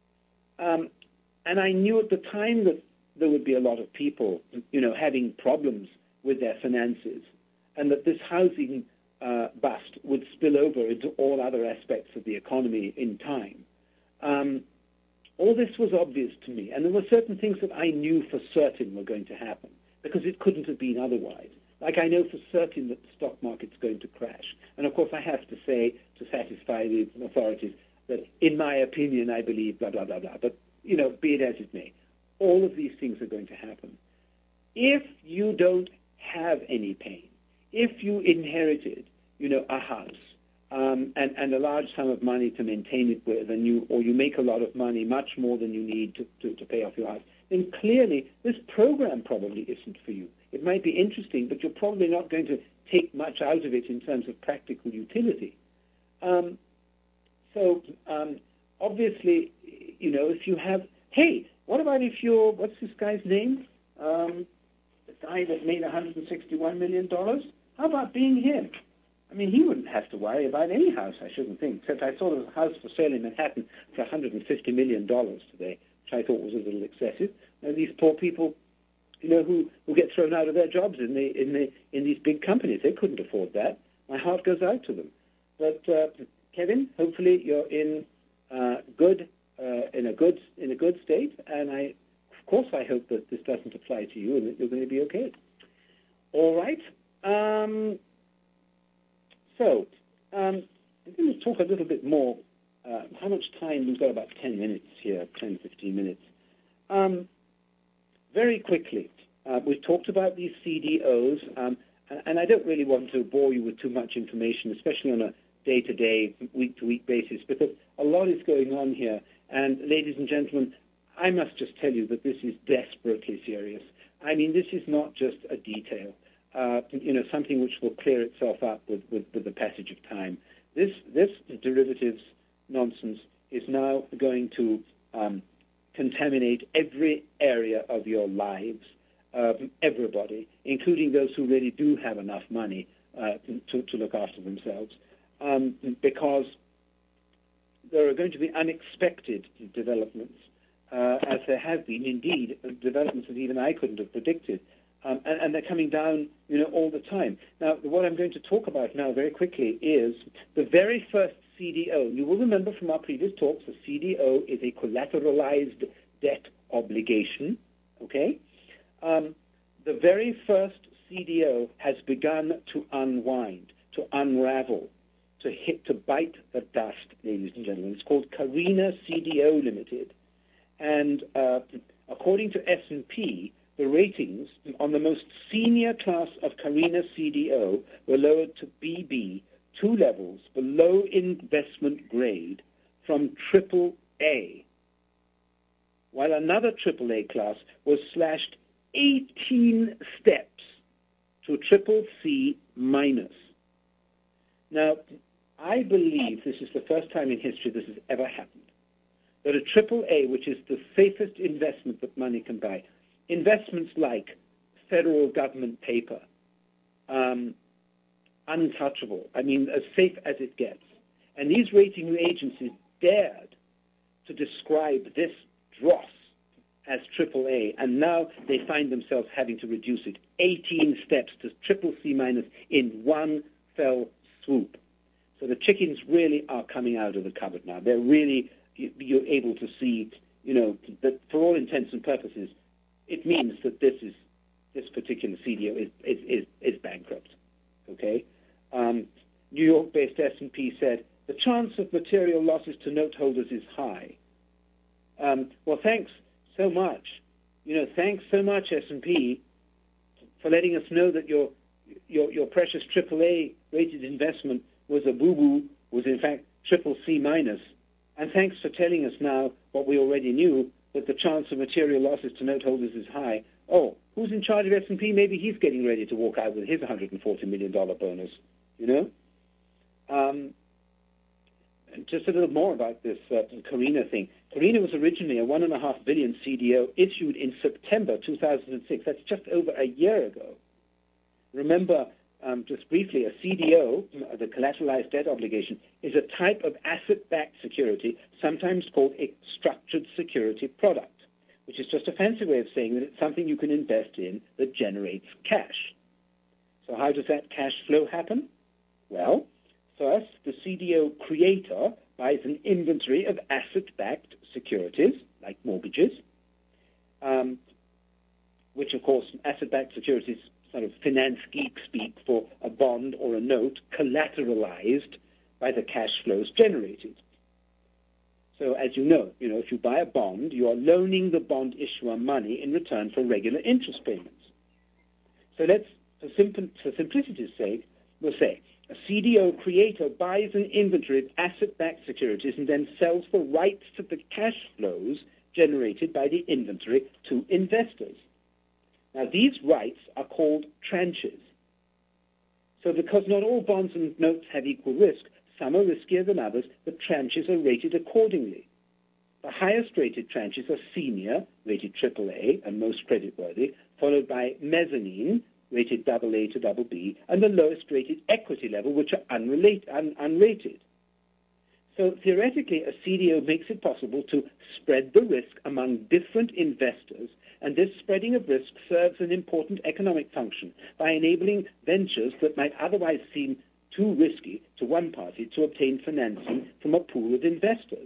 Um, and I knew at the time that there would be a lot of people, you know, having problems with their finances, and that this housing uh, bust would spill over into all other aspects of the economy in time. Um, all this was obvious to me, and there were certain things that I knew for certain were going to happen, because it couldn't have been otherwise. Like I know for certain that the stock market's going to crash. And of course I have to say, to satisfy the authorities, that in my opinion I believe blah, blah, blah, blah. But, you know, be it as it may, all of these things are going to happen. If you don't have any pain, if you inherited, you know, a house um, and, and a large sum of money to maintain it with, and you, or you make a lot of money, much more than you need to, to, to pay off your house, then clearly this program probably isn't for you. It might be interesting, but you're probably not going to take much out of it in terms of practical utility. Um, so um, obviously, you know, if you have, hey, what about if you're, what's this guy's name? Um, the guy that made one hundred sixty-one million dollars? How about being him? I mean, he wouldn't have to worry about any house, I shouldn't think, except I saw there was a house for sale in Manhattan for one hundred fifty million dollars today, which I thought was a little excessive. Now, these poor people, you know, who, who get thrown out of their jobs in the in the in these big companies, they couldn't afford that. My heart goes out to them. But uh, Kevin, hopefully you're in uh, good uh, in a good in a good state, and I, of course, I hope that this doesn't apply to you and that you're going to be okay. All right. Um, so um, I'm going to talk a little bit more. Uh, how much time? We've got about ten minutes here, ten, fifteen minutes. Um, Very quickly, uh, we've talked about these C D Os, um, and, and I don't really want to bore you with too much information, especially on a day-to-day, week-to-week basis, because a lot is going on here. And ladies and gentlemen, I must just tell you that this is desperately serious. I mean, this is not just a detail, uh, you know, something which will clear itself up with, with, with the passage of time. This, this derivatives nonsense is now going to um, contaminate every area of your lives, uh, everybody, including those who really do have enough money uh, to, to look after themselves, um, because there are going to be unexpected developments, uh, as there have been, indeed, developments that even I couldn't have predicted, um, and, and they're coming down, you know, all the time. Now, what I'm going to talk about now very quickly is the very first C D O. You will remember from our previous talks, a C D O is a collateralized debt obligation, okay? Um, the very first C D O has begun to unwind, to unravel, to hit, to bite the dust, ladies and gentlemen. It's called Carina C D O Limited. And uh, according to S and P, the ratings on the most senior class of Carina C D O were lowered to B B, two levels below investment grade, from triple A, while another triple A class was slashed eighteen steps to triple C minus. Now, I believe this is the first time in history this has ever happened, that a triple A, which is the safest investment that money can buy, investments like federal government paper, um, untouchable, I mean, as safe as it gets. And these rating agencies dared to describe this dross as triple A, and now they find themselves having to reduce it eighteen steps to triple C minus in one fell swoop. So the chickens really are coming out of the cupboard now. They're really, you're able to see, you know, that for all intents and purposes, it means that this is, this particular C D O is, is, is, is bankrupt, okay? Um, York-based S and P said, the chance of material losses to note holders is high. Um, well, thanks so much. You know, thanks so much, S and P, for letting us know that your your, your precious triple A rated investment was a boo-boo, was in fact triple C minus. And thanks for telling us now what we already knew, that the chance of material losses to note holders is high. Oh, who's in charge of S and P? Maybe he's getting ready to walk out with his one hundred forty million dollars bonus, you know? Um, just a little more about this uh, Carina thing. Carina was originally a one point five billion dollars C D O issued in September two thousand six. That's just over a year ago. Remember, um, just briefly, a C D O, the collateralized debt obligation, is a type of asset-backed security, sometimes called a structured security product, which is just a fancy way of saying that it's something you can invest in that generates cash. So how does that cash flow happen? Well, first, the C D O creator buys an inventory of asset-backed securities, like mortgages, um, which, of course, asset-backed securities, sort of finance geek speak for a bond or a note collateralized by the cash flows generated. So as you know, you know, if you buy a bond, you are loaning the bond issuer money in return for regular interest payments. So let's, for, simple, for simplicity's sake, we'll say a C D O creator buys an inventory of asset-backed securities and then sells the rights to the cash flows generated by the inventory to investors. Now, these rights are called tranches. So because not all bonds and notes have equal risk, some are riskier than others, the tranches are rated accordingly. The highest rated tranches are senior, rated triple A and most creditworthy, followed by mezzanine, rated double A to double B, and the lowest rated equity level, which are unrelated, un, unrated. So theoretically, a C D O makes it possible to spread the risk among different investors, and this spreading of risk serves an important economic function by enabling ventures that might otherwise seem too risky to one party to obtain financing from a pool of investors.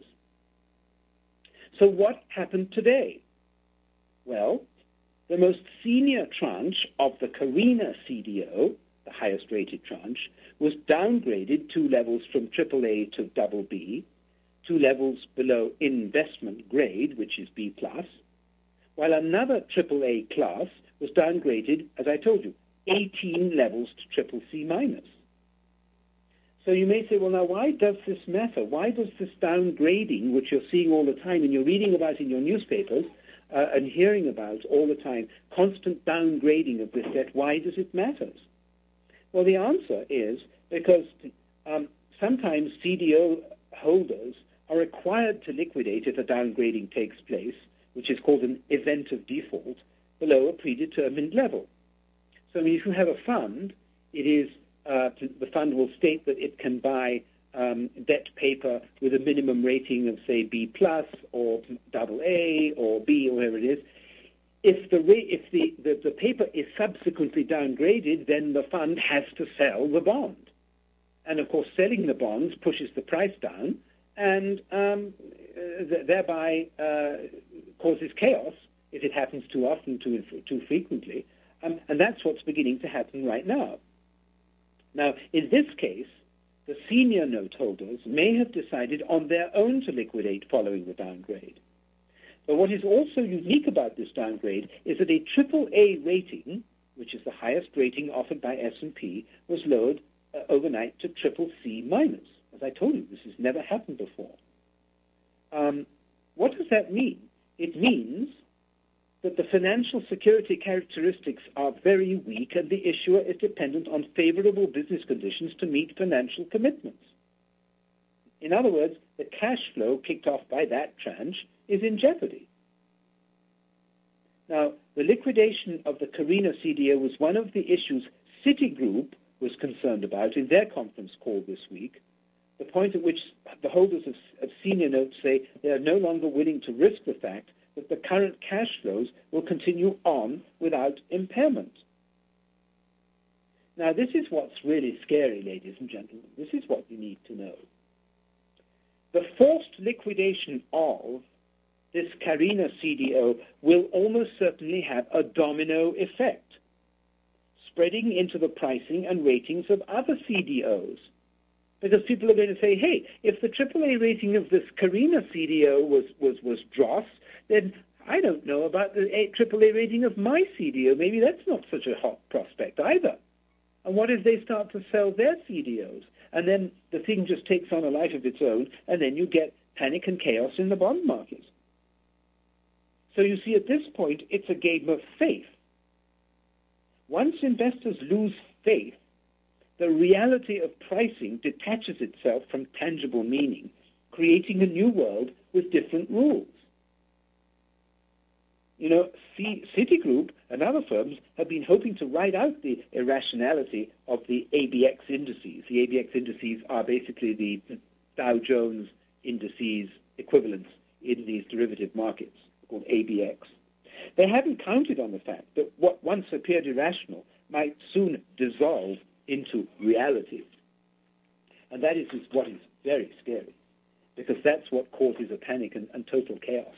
So what happened today? Well, the most senior tranche of the Carina C D O, the highest rated tranche, was downgraded two levels from triple A to double B, two levels below investment grade, which is B plus, while another triple A class was downgraded, as I told you, eighteen levels to triple C minus. So you may say, well, now, why does this matter? Why does this downgrading, which you're seeing all the time and you're reading about in your newspapers uh, and hearing about all the time, constant downgrading of this debt, why does it matter? Well, the answer is because um, sometimes C D O holders are required to liquidate if a downgrading takes place, which is called an event of default, below a predetermined level. So I mean, if you have a fund, it is uh, the fund will state that it can buy um, debt paper with a minimum rating of, say, B plus or double A or B or whatever it is. If the if the, the, the paper is subsequently downgraded, then the fund has to sell the bond. And, of course, selling the bonds pushes the price down and um, th- thereby uh, causes chaos if it happens too often, too, too frequently. Um, and that's what's beginning to happen right now. Now, in this case, the senior note holders may have decided on their own to liquidate following the downgrade. But what is also unique about this downgrade is that a triple A rating, which is the highest rating offered by S and P, was lowered uh, overnight to triple C minus. As I told you, this has never happened before. Um, what does that mean? It means that the financial security characteristics are very weak and the issuer is dependent on favorable business conditions to meet financial commitments. In other words, the cash flow kicked off by that tranche is in jeopardy. Now, the liquidation of the Carina C D O was one of the issues Citigroup was concerned about in their conference call this week, the point at which the holders of, of senior notes say they are no longer willing to risk the fact that the current cash flows will continue on without impairment. Now, this is what's really scary, ladies and gentlemen. This is what you need to know. The forced liquidation of this Carina C D O will almost certainly have a domino effect, spreading into the pricing and ratings of other C D Os. Because people are going to say, hey, if the triple A rating of this Carina C D O was, was, was dross, then I don't know about the triple A rating of my C D O. Maybe that's not such a hot prospect either. And what if they start to sell their C D Os? And then the thing just takes on a life of its own, and then you get panic and chaos in the bond market. So you see, at this point, it's a game of faith. Once investors lose faith, the reality of pricing detaches itself from tangible meaning, creating a new world with different rules. You know, C- Citigroup and other firms have been hoping to ride out the irrationality of the A B X indices. The A B X indices are basically the Dow Jones indices equivalents in these derivative markets, called A B X. They haven't counted on the fact that what once appeared irrational might soon dissolve into reality. And that is what is very scary, because that's what causes a panic and, and total chaos.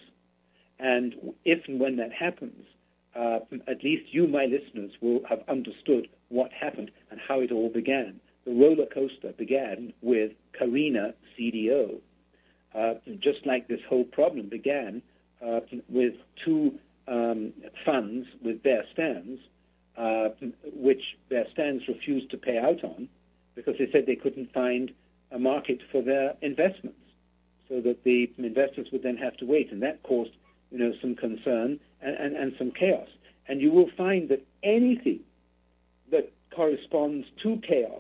And if and when that happens, uh, at least you, my listeners, will have understood what happened and how it all began. The roller coaster began with Carina C D O, uh, just like this whole problem began uh, with two um, funds with Bear Stearns, uh, which Bear Stearns refused to pay out on because they said they couldn't find a market for their investments, so that the investors would then have to wait, and that caused you know, some concern and, and, and some chaos. And you will find that anything that corresponds to chaos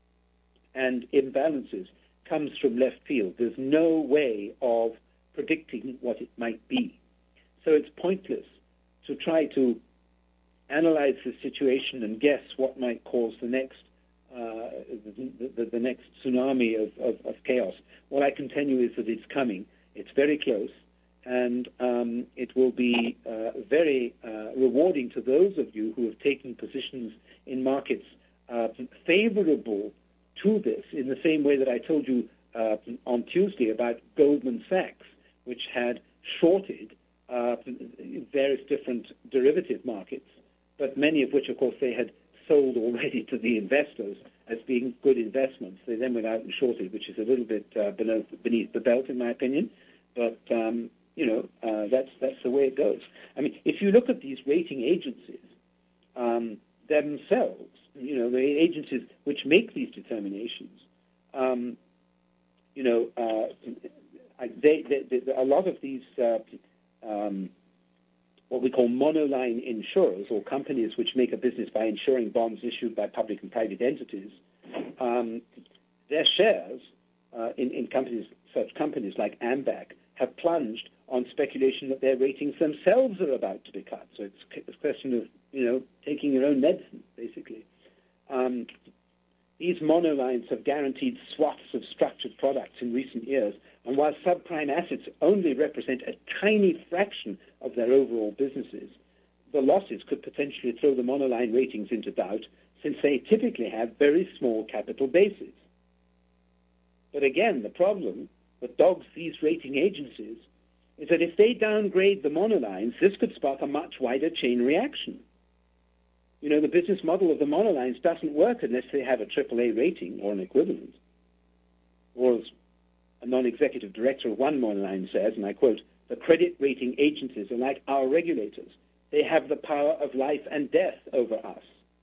and imbalances comes from left field. There's no way of predicting what it might be. So it's pointless to try to analyze the situation and guess what might cause the next uh, the, the, the next tsunami of, of, of chaos. What I can tell you is that it's coming. It's very close. And um, it will be uh, very uh, rewarding to those of you who have taken positions in markets uh, favorable to this, in the same way that I told you uh, on Tuesday about Goldman Sachs, which had shorted uh, various different derivative markets, but many of which, of course, they had sold already to the investors as being good investments. They then went out and shorted, which is a little bit uh, beneath, beneath the belt, in my opinion. But um, You know, uh, that's that's the way it goes. I mean, if you look at these rating agencies um, themselves, you know, the agencies which make these determinations, um, you know, uh, they, they, they, a lot of these, uh, um, what we call monoline insurers, or companies which make a business by insuring bonds issued by public and private entities, um, their shares uh, in, in companies, such companies like Ambac, have plunged on speculation that their ratings themselves are about to be cut. So it's a question of, you know, taking your own medicine, basically. Um, these monolines have guaranteed swaths of structured products in recent years, and while subprime assets only represent a tiny fraction of their overall businesses, the losses could potentially throw the monoline ratings into doubt, since they typically have very small capital bases. But again, the problem that dogs these rating agencies is that if they downgrade the monolines, this could spark a much wider chain reaction. You know, the business model of the monolines doesn't work unless they have a triple A rating or an equivalent. Or as a non-executive director of one monoline says, and I quote, "The credit rating agencies are like our regulators. They have the power of life and death over us."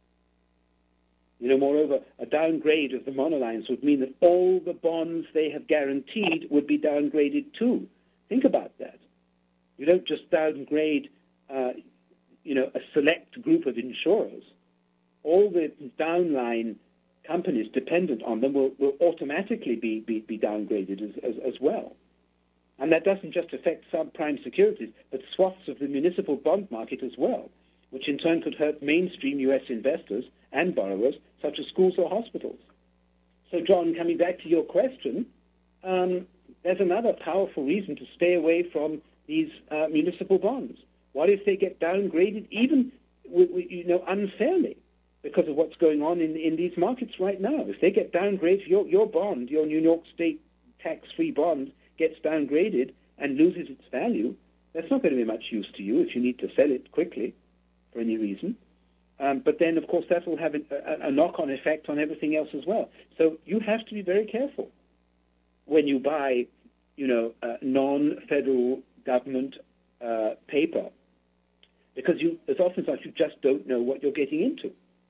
You know, moreover, a downgrade of the monolines would mean that all the bonds they have guaranteed would be downgraded too. Think about that. You don't just downgrade, uh, you know, a select group of insurers. All the downline companies dependent on them will, will automatically be, be, be downgraded as, as, as well. And that doesn't just affect subprime securities, but swaths of the municipal bond market as well, which in turn could hurt mainstream U S investors and borrowers, such as schools or hospitals. So, John, coming back to your question, um, there's another powerful reason to stay away from these uh, municipal bonds. What if they get downgraded, even w- w- you know, unfairly, because of what's going on in, in these markets right now? If they get downgraded, your, your bond, your New York State tax-free bond, gets downgraded and loses its value, that's not going to be much use to you if you need to sell it quickly for any reason. Um, but then, of course, that will have a, a, a knock-on effect on everything else as well. So you have to be very careful when you buy, you know, uh, non-federal government uh, paper, because you, as often as not, you just don't know what you're getting into.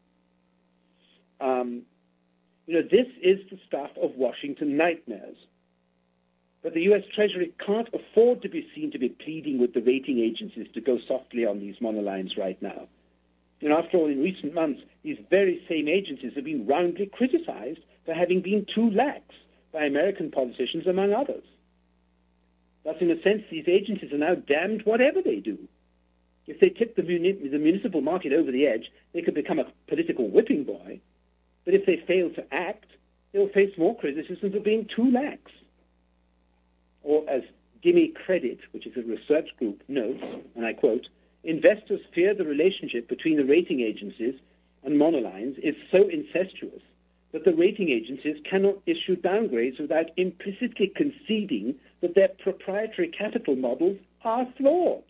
Um, you know, this is the stuff of Washington nightmares. But the U S Treasury can't afford to be seen to be pleading with the rating agencies to go softly on these monolines right now. You know, after all, in recent months, these very same agencies have been roundly criticized for having been too lax by American politicians, among others. Thus, in a sense, these agencies are now damned whatever they do. If they tip the, muni- the municipal market over the edge, they could become a political whipping boy. But if they fail to act, they'll face more criticism for being too lax. Or as Gimme Credit, which is a research group, notes, and I quote, investors fear the relationship between the rating agencies and monolines is so incestuous that the rating agencies cannot issue downgrades without implicitly conceding that their proprietary capital models are flawed.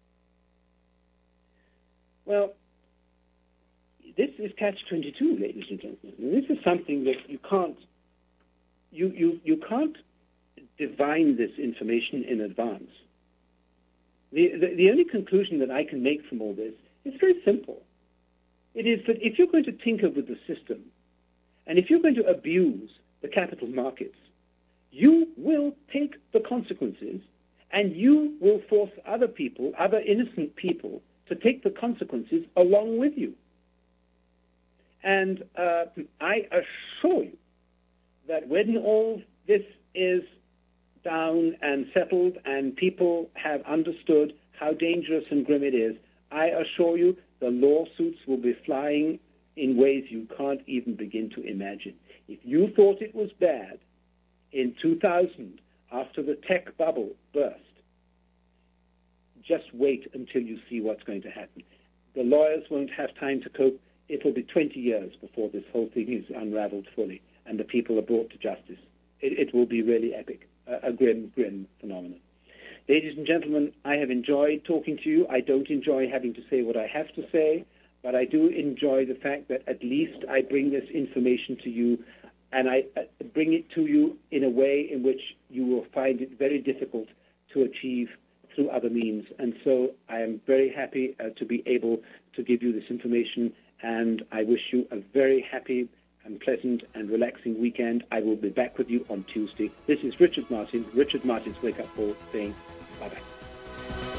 Well, this is catch twenty-two, ladies and gentlemen. And this is something that you can't, you, you, you can't divine this information in advance. The, the, the only conclusion that I can make from all this is very simple. It is that if you're going to tinker with the system, and if you're going to abuse the capital markets, you will take the consequences, and you will force other people, other innocent people, to take the consequences along with you. And uh, I assure you that when all this is down and settled and people have understood how dangerous and grim it is, I assure you the lawsuits will be flying in ways you can't even begin to imagine. If you thought it was bad in two thousand, after the tech bubble burst, just wait until you see what's going to happen. The lawyers won't have time to cope. It will be twenty years before this whole thing is unraveled fully and the people are brought to justice. It, it will be really epic. A grim, grim phenomenon. Ladies and gentlemen, I have enjoyed talking to you. I don't enjoy having to say what I have to say, but I do enjoy the fact that at least I bring this information to you, and I bring it to you in a way in which you will find it very difficult to achieve through other means. And so I am very happy uh, to be able to give you this information, and I wish you a very happy and pleasant and relaxing weekend. I will be back with you on Tuesday. This is Richard Martin, Richard Martin's Wake Up Call, saying bye-bye.